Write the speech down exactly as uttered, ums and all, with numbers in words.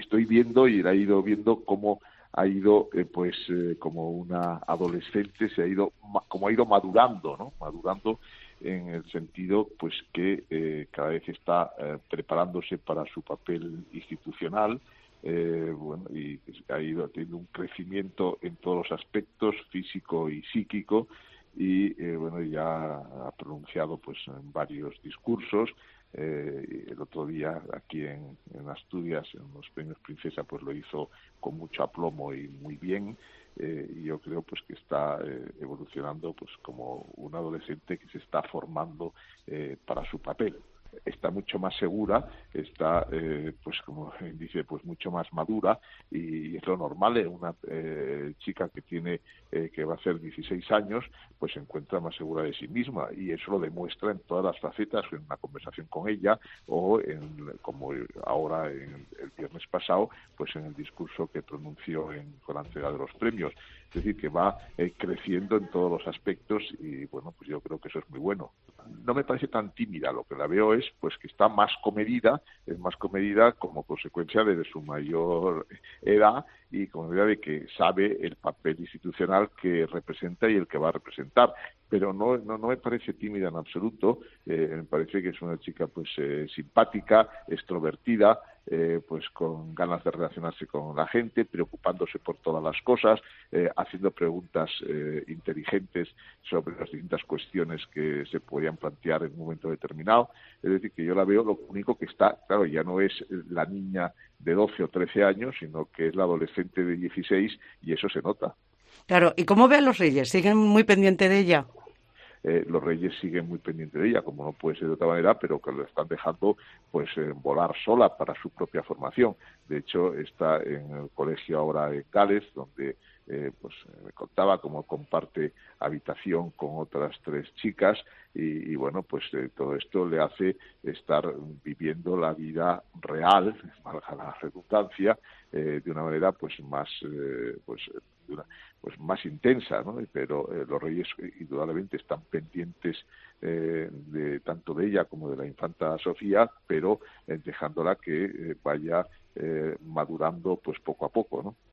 estoy viendo y la he ido viendo cómo ha ido, eh, pues, eh, como una adolescente, se ha ido, como ha ido madurando, ¿no? Madurando en el sentido, pues, que eh, cada vez está eh, preparándose para su papel institucional, eh, bueno, y ha ido teniendo un crecimiento en todos los aspectos, físico y psíquico, y eh, bueno, ya ha pronunciado, pues, en varios discursos. Eh, el otro día aquí en, en Asturias, en los premios Princesa, pues lo hizo con mucho aplomo y muy bien, eh, y yo creo, pues, que está eh, evolucionando, pues, como un adolescente que se está formando eh, para su papel. Está mucho más segura, está, eh, pues, como dice, pues mucho más madura, y es lo normal. Eh, una eh, chica que tiene eh, que va a ser dieciséis años, pues se encuentra más segura de sí misma, y eso lo demuestra en todas las facetas, en una conversación con ella, o en, como ahora en el viernes pasado, pues en el discurso que pronunció en, con la entrega de los premios. Es decir, que va eh, creciendo en todos los aspectos, y bueno, pues yo creo que eso es muy bueno. No me parece tan tímida, lo que la veo es, pues, que está más comedida, es más comedida como consecuencia de su mayor edad, y como idea de que sabe el papel institucional que representa y el que va a representar. Pero no, no, no me parece tímida en absoluto. Eh, me parece que es una chica, pues, eh, simpática, extrovertida, eh, pues con ganas de relacionarse con la gente, preocupándose por todas las cosas, eh, haciendo preguntas eh, inteligentes sobre las distintas cuestiones que se podían plantear en un momento determinado. Es decir, que yo la veo, lo único que está, claro, ya no es la niña de doce o trece años, sino que es la adolescente de dieciséis, y eso se nota. Claro, ¿y cómo ve a los Reyes? ¿Siguen muy pendiente de ella? Eh, los Reyes siguen muy pendientes de ella, como no puede ser de otra manera, pero que lo están dejando, pues, eh, volar sola para su propia formación. De hecho, está en el colegio ahora en Gales, donde eh, pues me contaba cómo comparte habitación con otras tres chicas, y, y bueno, pues eh, todo esto le hace estar viviendo la vida real, valga la redundancia, eh, de una manera, pues, más, eh, pues, de una, pues más intensa, ¿no? Pero eh, los Reyes indudablemente están pendientes eh, de tanto de ella como de la infanta Sofía, pero eh, dejándola que eh, vaya eh, madurando, pues, poco a poco, ¿no?